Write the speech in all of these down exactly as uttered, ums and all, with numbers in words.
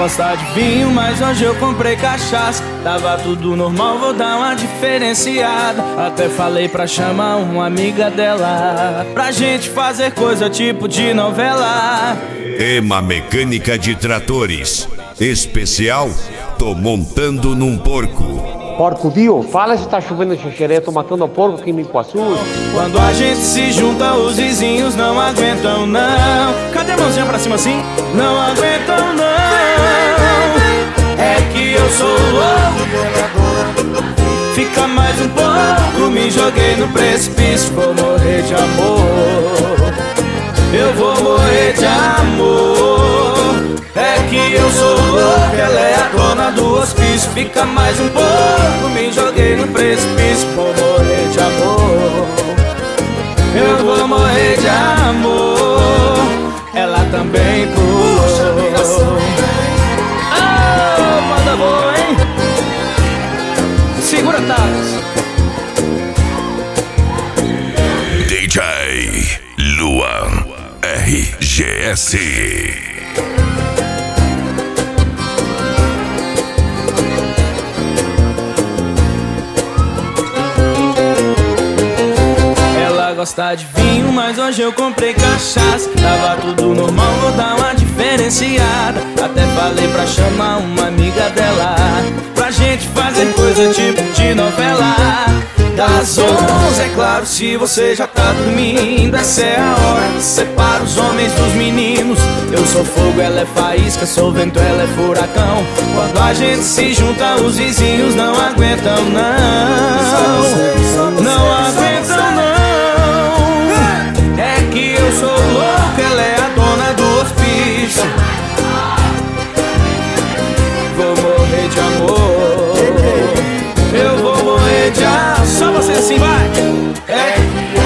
gosta de vinho, mas hoje eu comprei cachaça. Tava tudo normal, vou dar uma diferenciada. Até falei pra chamar uma amiga dela, pra gente fazer coisa tipo de novela. Ema Mecânica de Tratores. Especial, tô montando num porco. Porco Dio, fala se tá chovendo xixeré, tô matando a porco aqui em Micoaçu. Quando a gente se junta, os vizinhos não aguentam não. Cadê a mãozinha pra cima assim? Não aguentam não. É que eu sou louco. Fica mais um pouco, me joguei no precipício. Vou morrer de amor. Eu vou morrer de amor. É que eu sou louco, ela é a dona do hospício. Fica mais um pouco, me joguei no precipício. Vou morrer de amor. Eu vou morrer de amor. Ela também pulou. Ah, manda boa, hein? Segura, Thales. D J Luan R G S. Gosta de vinho, mas hoje eu comprei cachaça. Tava tudo normal, vou dar uma diferenciada. Até falei pra chamar uma amiga dela, pra gente fazer coisa tipo de novela. Das onze, é claro, se você já tá dormindo, essa é a hora que separa os homens dos meninos. Eu sou fogo, ela é faísca, sou vento, ela é furacão. Quando a gente se junta, os vizinhos não aguentam não. Não aguentam não. Eu sou louco, ela é a dona do hospício. Vou morrer de amor. Eu vou morrer de amor. Só você assim, vai. É.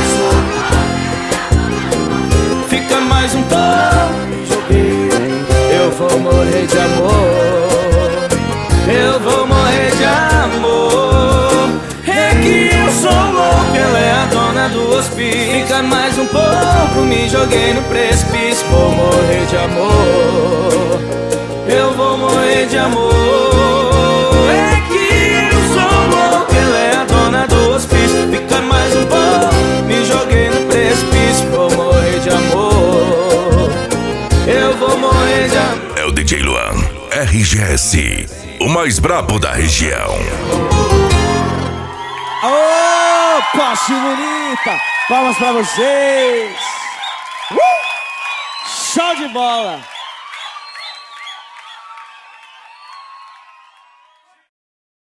Fica mais um pouco. Eu vou morrer de amor. Eu vou morrer de amor. É que eu sou louco, ela é a dona do hospício. Fica mais um pouco, me joguei no precipício. Vou morrer de amor. Eu vou morrer de amor. É que eu sou louco, ela é a dona do hospício. Fica mais um pouco, me joguei no precipício. Vou morrer de amor. Eu vou morrer de amor. É o D J Luan R G S, o mais brabo da região. Ô, Poste Bonita! Palmas pra vocês! Uh! Show de bola!